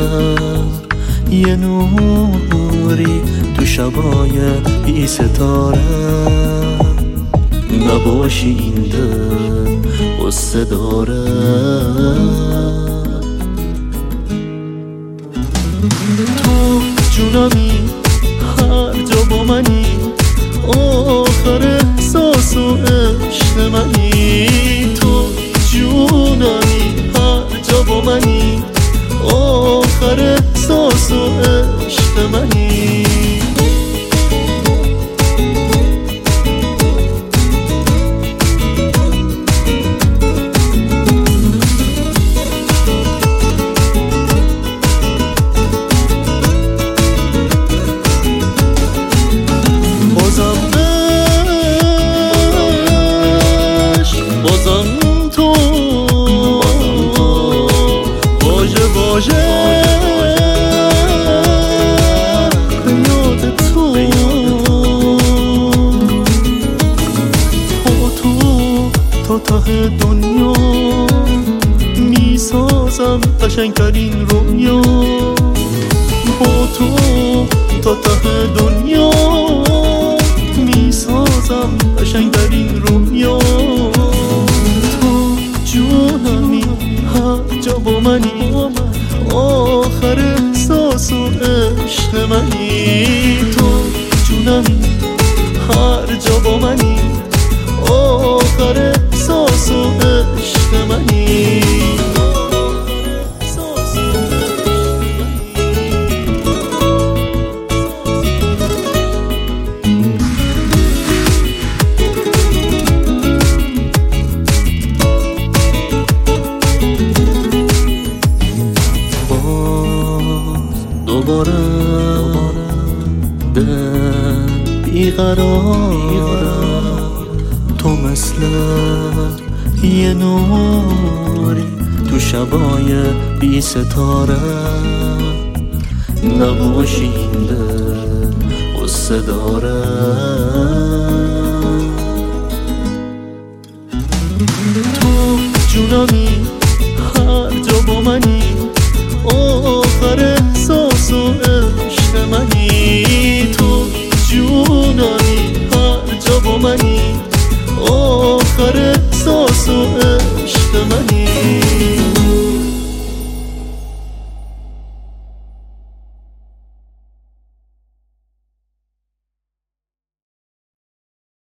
یه نوری تو شبای بی ستاره. نباشی این دل قصه داره. تو جونمی هر جا با منی، آخر احساس و عشق منی. تو جونمی هر جا با منی، آخر احساس و عشق منی. بازم تو واژه واژه به یاد تو. با تو تا ته دنیا میسازم قشنگترین رویا. با تو تا ته دنیا میسازم قشنگترین رویا. جونمی هر جا با منی، آخر احساس و عشق منی. تو جونمی هر جا با منی، آخر احساس و عشق منی. دوباره دل بیقراره. تو مثل یه نوری تو شبای بی ستاره. نباشی این دل قصه داره. تو جونمی هر جا با منی، آخر احساس و عشق